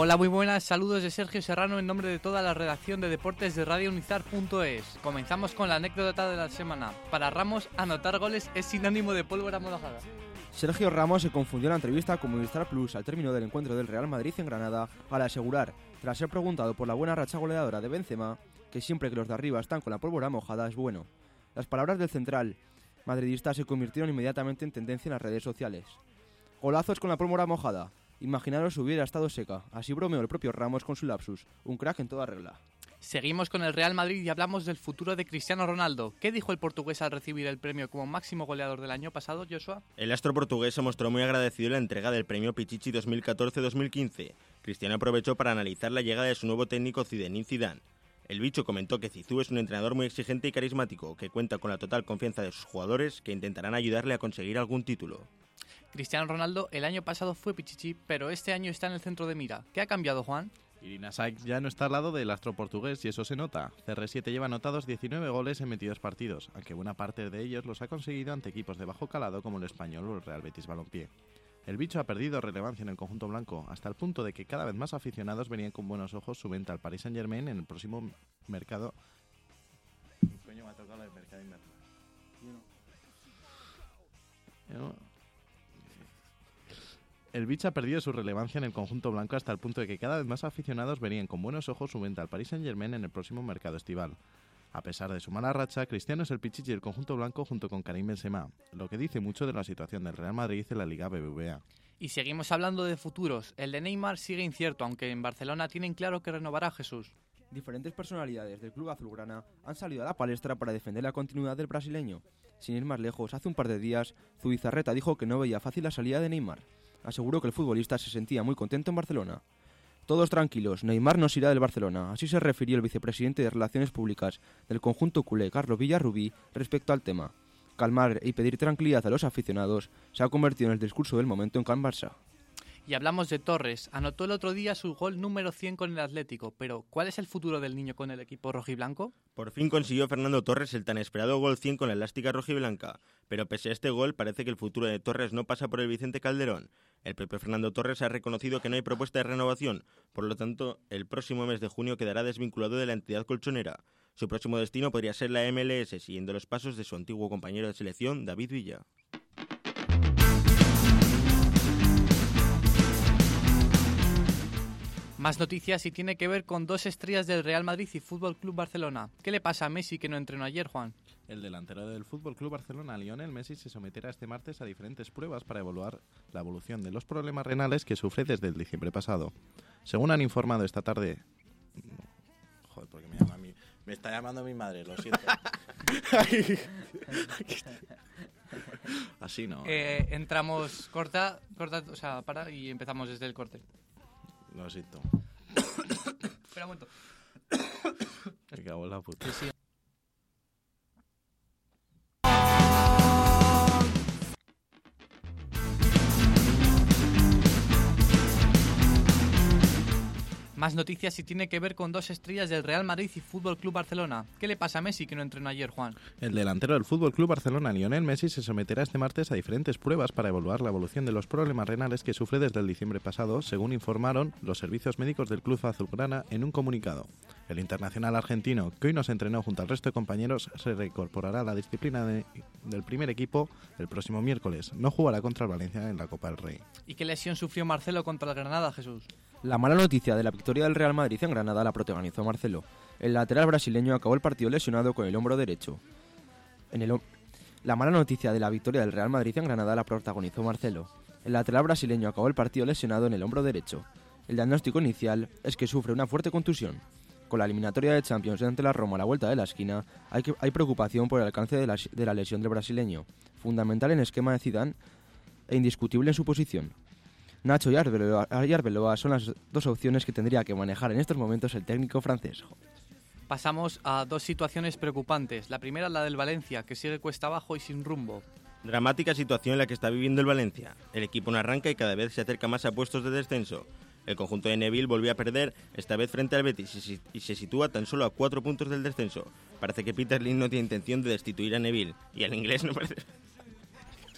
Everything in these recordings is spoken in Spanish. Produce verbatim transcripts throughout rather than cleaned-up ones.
Hola, muy buenas, saludos de Sergio Serrano en nombre de toda la redacción de deportes de Radio Unizar punto es. Comenzamos con la anécdota de la semana. Para Ramos, anotar goles es sinónimo de pólvora mojada. Sergio Ramos se confundió en la entrevista con Movistar Plus al término del encuentro del Real Madrid en Granada al asegurar, tras ser preguntado por la buena racha goleadora de Benzema, que siempre que los de arriba están con la pólvora mojada es bueno. Las palabras del central madridista se convirtieron inmediatamente en tendencia en las redes sociales. Golazos con la pólvora mojada. Imaginaros si hubiera estado seca. Así bromeó el propio Ramos con su lapsus. Un crack en toda regla. Seguimos con el Real Madrid y hablamos del futuro de Cristiano Ronaldo. ¿Qué dijo el portugués al recibir el premio como máximo goleador del año pasado, Joshua? El astro portugués se mostró muy agradecido en la entrega del premio Pichichi dos mil catorce dos mil quince. Cristiano aprovechó para analizar la llegada de su nuevo técnico Zinedine Zidane. El bicho comentó que Zizou es un entrenador muy exigente y carismático, que cuenta con la total confianza de sus jugadores, que intentarán ayudarle a conseguir algún título. Cristiano Ronaldo el año pasado fue Pichichi, pero este año está en el centro de mira. ¿Qué ha cambiado, Juan? Irina Shayk ya no está al lado del astro portugués y eso se nota. C R siete lleva anotados diecinueve goles en veintidós partidos, aunque buena parte de ellos los ha conseguido ante equipos de bajo calado como el Español o el Real Betis Balompié. El bicho ha perdido relevancia en el conjunto blanco, hasta el punto de que cada vez más aficionados verían con buenos ojos su venta al Paris Saint-Germain en el próximo mercado. ¿Qué coño me ha tocado el mercado invernal? Yo no. El bicho ha perdido su relevancia en el conjunto blanco hasta el punto de que cada vez más aficionados verían con buenos ojos su venta al Paris Saint-Germain en el próximo mercado estival. A pesar de su mala racha, Cristiano es el pichichi del conjunto blanco junto con Karim Benzema, lo que dice mucho de la situación del Real Madrid en la Liga B B V A. Y seguimos hablando de futuros. El de Neymar sigue incierto, aunque en Barcelona tienen claro que renovará a Jesús. Diferentes personalidades del club azulgrana han salido a la palestra para defender la continuidad del brasileño. Sin ir más lejos, hace un par de días, Zubizarreta dijo que no veía fácil la salida de Neymar. Aseguró que el futbolista se sentía muy contento en Barcelona. Todos tranquilos, Neymar no se irá del Barcelona, así se refirió el vicepresidente de Relaciones Públicas del conjunto culé, Carlos Villarrubí, respecto al tema. Calmar y pedir tranquilidad a los aficionados se ha convertido en el discurso del momento en Can Barça. Y hablamos de Torres. Anotó el otro día su gol número cien con el Atlético, pero ¿cuál es el futuro del niño con el equipo rojiblanco? Por fin consiguió Fernando Torres el tan esperado gol cien con la elástica rojiblanca, pero pese a este gol parece que el futuro de Torres no pasa por el Vicente Calderón. El propio Fernando Torres ha reconocido que no hay propuesta de renovación, por lo tanto, el próximo mes de junio quedará desvinculado de la entidad colchonera. Su próximo destino podría ser la M L S, siguiendo los pasos de su antiguo compañero de selección, David Villa. Más noticias y tiene que ver con dos estrellas del Real Madrid y Fútbol Club Barcelona. ¿Qué le pasa a Messi que no entrenó ayer, Juan? El delantero del Fútbol Club Barcelona, Lionel Messi, se someterá este martes a diferentes pruebas para evaluar la evolución de los problemas renales que sufre desde el diciembre pasado. Según han informado esta tarde... Joder, porque me llama a mí... Me está llamando mi madre, lo siento. Así no. Eh, entramos, corta, corta, o sea, para y empezamos desde el corte. Lo siento. Espera un momento. Me cago en la puta. Sí, sí. Más noticias y tiene que ver con dos estrellas del Real Madrid y Fútbol Club Barcelona. ¿Qué le pasa a Messi que no entrenó ayer, Juan? El delantero del Fútbol Club Barcelona, Lionel Messi, se someterá este martes a diferentes pruebas para evaluar la evolución de los problemas renales que sufre desde el diciembre pasado, según informaron los servicios médicos del club azulgrana en un comunicado. El internacional argentino, que hoy no se entrenó junto al resto de compañeros, se reincorporará a la disciplina de, del primer equipo el próximo miércoles. No jugará contra el Valencia en la Copa del Rey. ¿Y qué lesión sufrió Marcelo contra el Granada, Jesús? La mala noticia de la victoria del Real Madrid en Granada la protagonizó Marcelo. El lateral brasileño acabó el partido lesionado con el hombro derecho. En el, la mala noticia de la victoria del Real Madrid en Granada la protagonizó Marcelo. El lateral brasileño acabó el partido lesionado en el hombro derecho. El diagnóstico inicial es que sufre una fuerte contusión. Con la eliminatoria de Champions ante la Roma a la vuelta de la esquina, hay, que, hay preocupación por el alcance de la, de la lesión del brasileño, fundamental en el esquema de Zidane e indiscutible en su posición. Nacho y Arbeloa, y Arbeloa son las dos opciones que tendría que manejar en estos momentos el técnico francés. Pasamos a dos situaciones preocupantes. La primera, la del Valencia, que sigue cuesta abajo y sin rumbo. Dramática situación en la que está viviendo el Valencia. El equipo no arranca y cada vez se acerca más a puestos de descenso. El conjunto de Neville volvió a perder, esta vez frente al Betis, y se sitúa tan solo a cuatro puntos del descenso. Parece que Peter Lim no tiene intención de destituir a Neville, y el inglés no parece...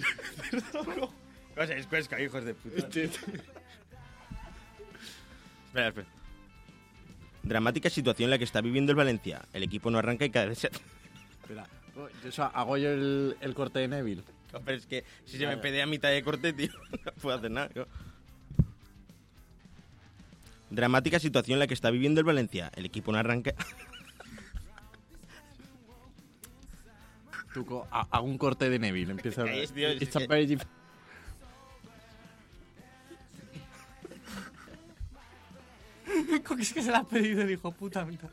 Perdón, no. Cosa es cuesca, hijos de puta. Espera, espera. Dramática situación la que está viviendo el Valencia. El equipo no arranca y cada vez se... Espera, yo eso, hago yo el, el corte de Neville. Pero es que si se me pedea a mitad de corte, tío, no puedo hacer nada. ¿No? Dramática situación la que está viviendo el Valencia. El equipo no arranca... Tuco, hago un corte de Neville. Empieza a... Es, tío, es It's a que- very... ¿Cómo es que se la ha pedido el hijo puta? Venga,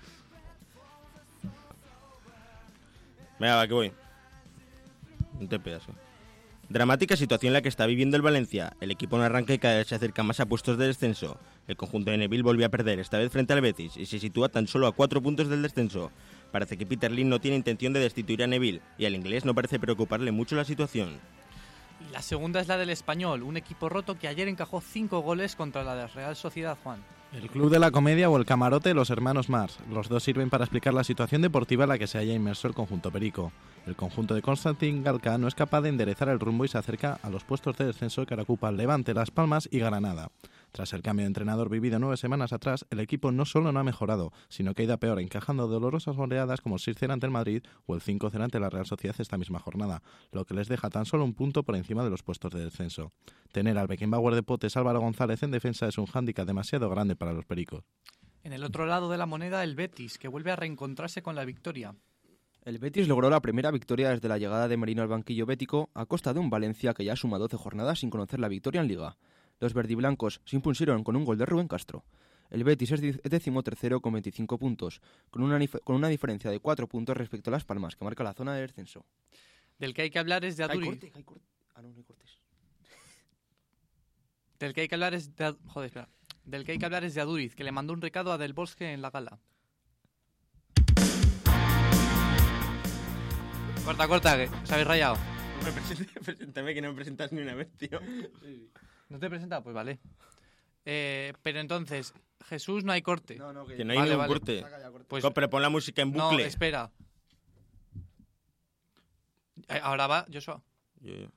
va, que voy. No te pedas, ¿eh? Dramática situación la que está viviendo el Valencia. El equipo no arranca y cada vez se acerca más a puestos de descenso. El conjunto de Neville volvió a perder, esta vez frente al Betis, y se sitúa tan solo a cuatro puntos del descenso. Parece que Peter Lim no tiene intención de destituir a Neville, y al inglés no parece preocuparle mucho la situación. Y la segunda es la del Español, un equipo roto que ayer encajó cinco goles contra la de Real Sociedad, Juan. El Club de la Comedia o el Camarote de los hermanos Mars. Los dos sirven para explicar la situación deportiva en la que se halla inmerso el conjunto perico. El conjunto de Constantin Galca no es capaz de enderezar el rumbo y se acerca a los puestos de descenso que ahora ocupan Levante, Las Palmas y Granada. Tras el cambio de entrenador vivido nueve semanas atrás, el equipo no solo no ha mejorado, sino que ha ido a peor, encajando dolorosas goleadas como el seis cero ante el Madrid o el cinco cero ante la Real Sociedad esta misma jornada, lo que les deja tan solo un punto por encima de los puestos de descenso. Tener al Beckenbauer de Potes Álvaro González en defensa es un hándicap demasiado grande para los pericos. En el otro lado de la moneda, el Betis, que vuelve a reencontrarse con la victoria. El Betis logró la primera victoria desde la llegada de Merino al banquillo bético a costa de un Valencia que ya suma doce jornadas sin conocer la victoria en Liga. Los verdiblancos se impusieron con un gol de Rubén Castro. El Betis es decimotercero con veinticinco puntos, con una, con una diferencia de cuatro puntos respecto a Las Palmas, que marca la zona de descenso. Del que hay que hablar es de Hay Aduriz. corte, hay corte. Ah, no, no hay cortes. Del que hay que hablar es de... Joder, espera. Del que hay que hablar es de Aduriz, que le mandó un recado a Del Bosque en la gala. Corta, corta, que os habéis rayado. No me presente, preséntame, que no me presentas ni una vez, tío. ¿No te he presentado? Pues vale. Eh, pero entonces, Jesús, no hay corte. No, no, que, Que no hay Vale, ningún vale. corte. Saca ya corte. Pues Co- Pero pon la música en no, bucle. espera. Eh, Ahora va, Joshua. Yo- yo.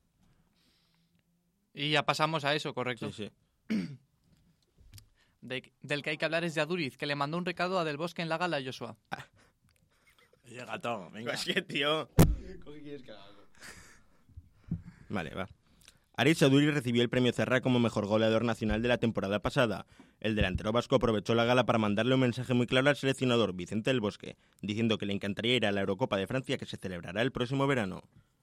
Y ya pasamos a eso, correcto. Sí, sí. De- del que hay que hablar es de Aduriz, que le mandó un recado a Del Bosque en la gala, Joshua. Llega todo, venga. Es que, tío... ¿Qué quieres que haga? Vale, va. Aritz Aduriz recibió el premio Cerra como mejor goleador nacional de la temporada pasada. El delantero vasco aprovechó la gala para mandarle un mensaje muy claro al seleccionador Vicente Del Bosque, diciendo que le encantaría ir a la Eurocopa de Francia que se celebrará el próximo verano.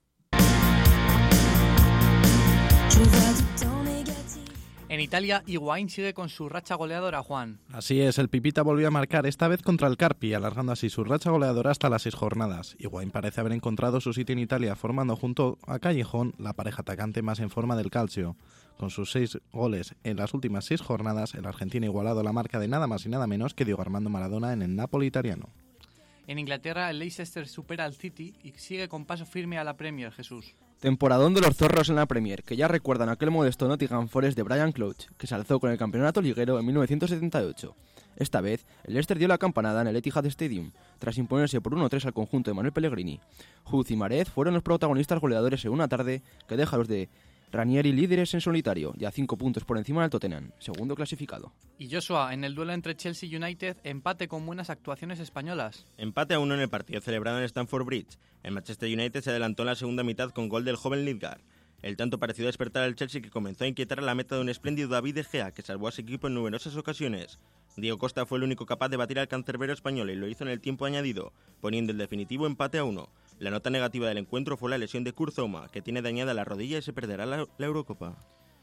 En Italia, Higuaín sigue con su racha goleadora, Juan. Así es, el Pipita volvió a marcar, esta vez contra el Carpi, alargando así su racha goleadora hasta las seis jornadas. Higuaín parece haber encontrado su sitio en Italia, formando junto a Callejón la pareja atacante más en forma del calcio. Con sus seis goles en las últimas seis jornadas, el argentino ha igualado la marca de nada más y nada menos que Diego Armando Maradona en el Napoli italiano. En Inglaterra, el Leicester supera al City y sigue con paso firme a la Premier, Jesús. Temporadón de los zorros en la Premier, que ya recuerdan aquel modesto Nottingham Forest de Brian Clough, que se alzó con el campeonato liguero en mil novecientos setenta y ocho. Esta vez, el Leicester dio la campanada en el Etihad Stadium, tras imponerse por uno tres al conjunto de Manuel Pellegrini. Hughes y Marez fueron los protagonistas goleadores en una tarde que deja a los de Ranieri líderes en solitario, ya cinco puntos por encima del Tottenham, segundo clasificado. Y Joshua, en el duelo entre Chelsea y United, empate con buenas actuaciones españolas. Empate a uno en el partido celebrado en Stamford Bridge. El Manchester United se adelantó en la segunda mitad con gol del joven Lingard. El tanto pareció despertar al Chelsea, que comenzó a inquietar a la meta de un espléndido David De Gea, que salvó a su equipo en numerosas ocasiones. Diego Costa fue el único capaz de batir al cancerbero español y lo hizo en el tiempo añadido, poniendo el definitivo empate a uno. La nota negativa del encuentro fue la lesión de Kurt Zouma, que tiene dañada la rodilla y se perderá la, la Eurocopa.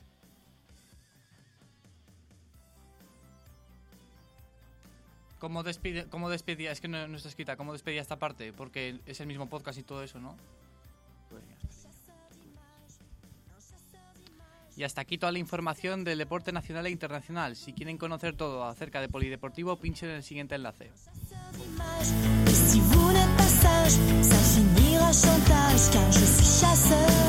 ¿Cómo despide, cómo despedía? Es que no, no está escrita. ¿Cómo despedía esta parte? Porque es el mismo podcast y todo eso, ¿no? Y hasta aquí toda la información del deporte nacional e internacional. Si quieren conocer todo acerca de polideportivo, pinchen en el siguiente enlace. Si vous n'êtes pas sage, ça finira chantage, car je suis chasseur.